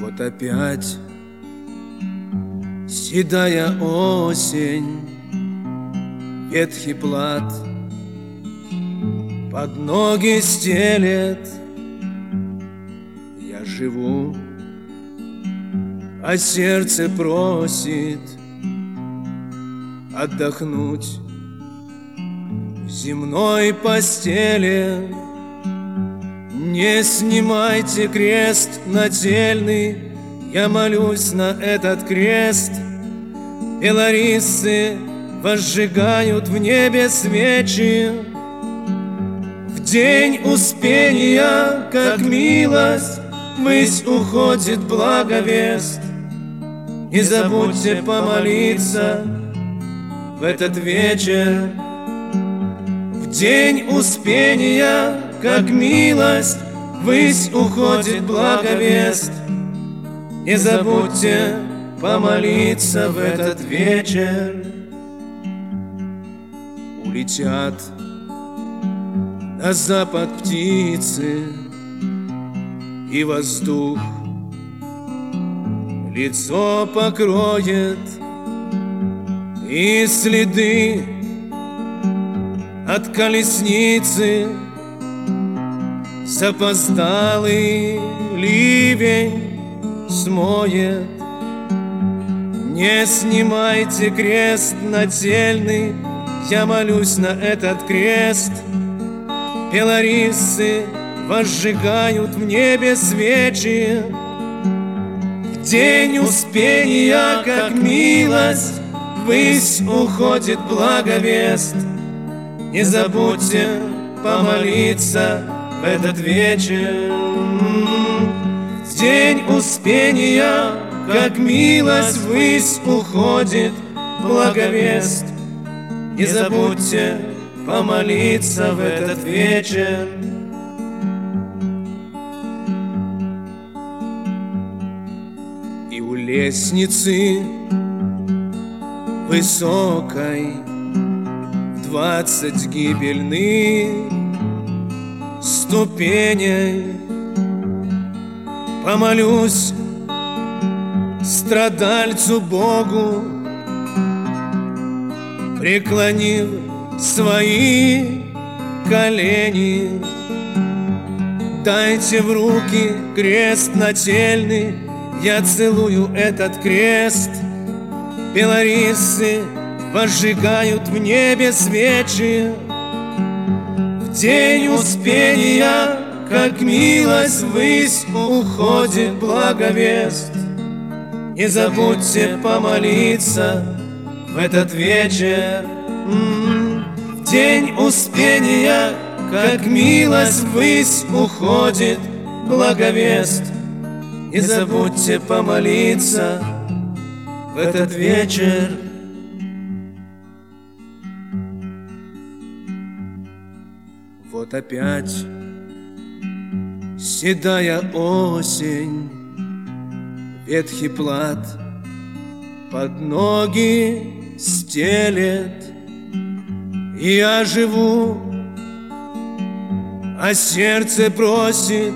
Вот опять седая осень, ветхий плат под ноги стелет. Я живу, а сердце просит отдохнуть в земной постели. Не снимайте крест нательный, я молюсь на этот крест. Белорисы возжигают в небе свечи. В день успения, как милость, ввысь уходит благовест. Не забудьте помолиться в этот вечер. В день успения, как милость, ввысь уходит благовест. Не забудьте помолиться в этот вечер. Улетят на запад птицы, и воздух лицо покроет, и следы от колесницы запоздалый ливень смоет. Не снимайте крест нательный, я молюсь на этот крест. Белорисы возжигают в небе свечи. В день успения, как милость, ввысь уходит благовест. Не забудьте помолиться в этот вечер. В день успения, как милость, ввысь уходит благовест. Не забудьте помолиться в этот вечер. И у лестницы высокой 20 гибельных ступеней помолюсь страдальцу Богу, преклонив свои колени. Дайте в руки крест нательный, я целую этот крест. Белорисы возжигают в небе свечи. В день успения, как милость, ввысь уходит благовест. Не забудьте помолиться в этот вечер. В день успения, как милость, ввысь уходит благовест. Не забудьте помолиться в этот вечер. Вот опять седая осень, ветхий плат под ноги стелет. Я живу, а сердце просит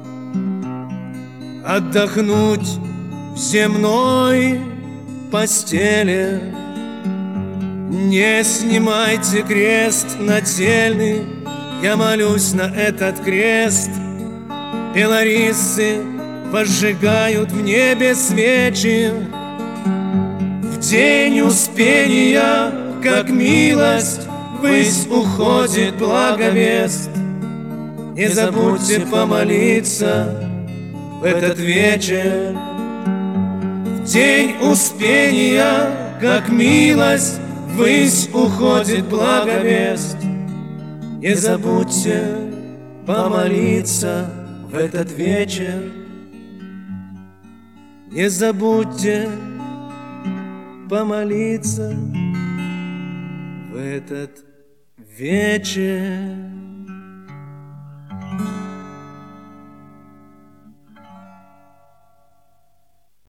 отдохнуть в земной постели. Не снимайте крест нательный, я молюсь на этот крест. Белорисы возжигают в небе свечи. В день успения, как милость, ввысь уходит благовест. Не забудьте помолиться в этот вечер. В день успения, как милость, ввысь уходит благовест. Не забудьте помолиться в этот вечер. Не забудьте помолиться в этот вечер.